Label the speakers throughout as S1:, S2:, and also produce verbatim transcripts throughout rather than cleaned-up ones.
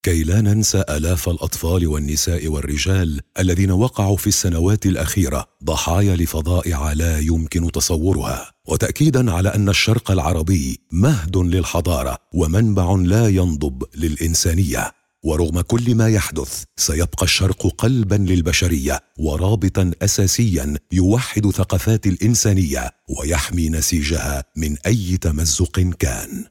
S1: كي لا ننسى آلاف الأطفال والنساء والرجال الذين وقعوا في السنوات الأخيرة ضحايا لفظائع لا يمكن تصورها، وتأكيدا على أن الشرق العربي مهد للحضارة ومنبع لا ينضب للإنسانية. ورغم كل ما يحدث سيبقى الشرق قلبا للبشرية ورابطا أساسيا يوحد ثقافات الإنسانية ويحمي نسيجها من أي تمزق كان.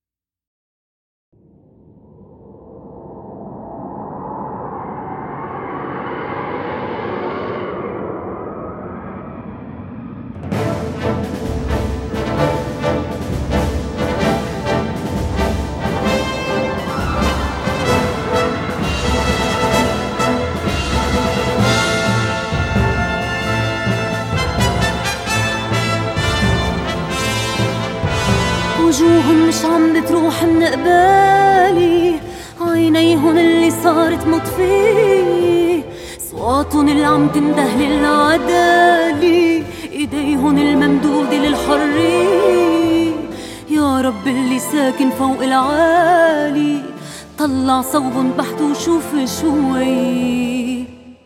S2: وجوهن مش عم بتروح من قبالي، عينيهن اللي صارت مطفيه، صواتهن اللي عم تنده للعدالة، ايديهن الممدودة للحرية. يا رب اللي ساكن فوق العالي، طلع صوبن بحت وشوف شوي.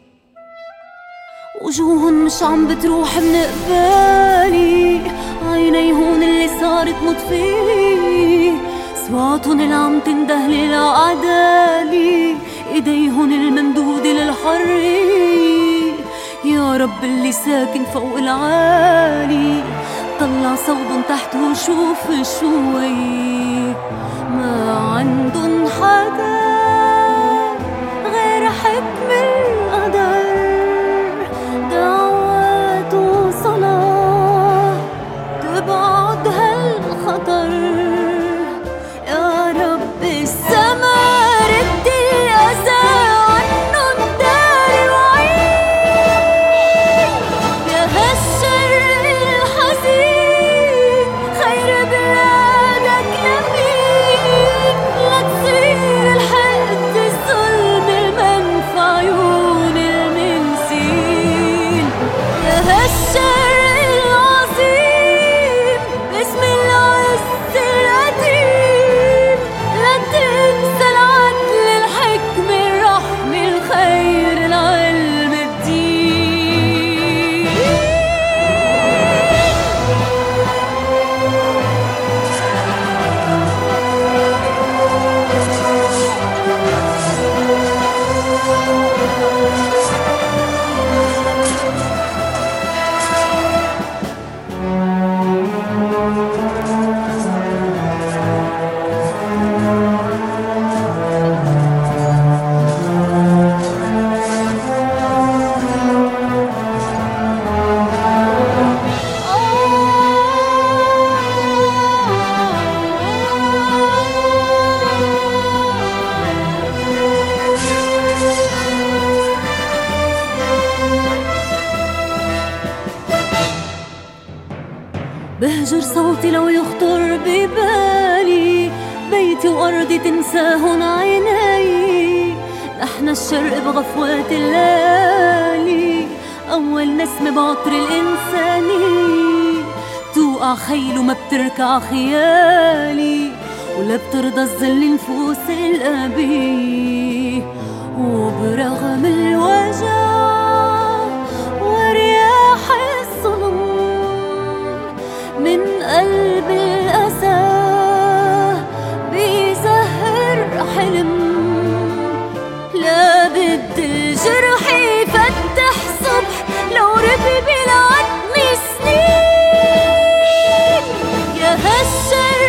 S2: وجوهن مش عم بتروح من قبالي، عينيهن اللي صارت مطفيه، صواتهن اللي عم تنده للعدالة، ايديهن الممدودة للحرية. يا رب اللي ساكن فوق العالي، طلع صوبن تحت وشوف شوي. ما عندن حدا غير حكم القدر، دعوات وصلاة تبعد هالخطر. يا رب السما رد الأذى عنن داري وعين، يا هالشر الحزين خير بلادك يمين. لا تصير الحقد الظلم المنفى عيون المنسين، يا هالشر بهجر صوتي لو يخطر ببالي، بيتي وأرضي تنساهن عيني. نحن الشرق بغفوات الليالي، أول نسمة بعطر الإنساني. توقع خيل وما بتركع خيالي، ولا بترضى الظل نفوس الأبي. وبرغم الوجع ورياح الظلم من قلب الأسى بيزهر حلم. لا بد الجرح يفتح صبح لو ربي بالعتم سنين. يا هالشر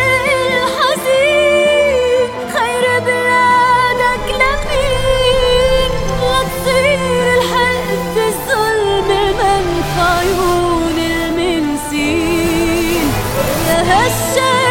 S2: الحزين خير بلادك لمين. لا تصير الحقد الظلم منفى عيون المنسين، يا هالشر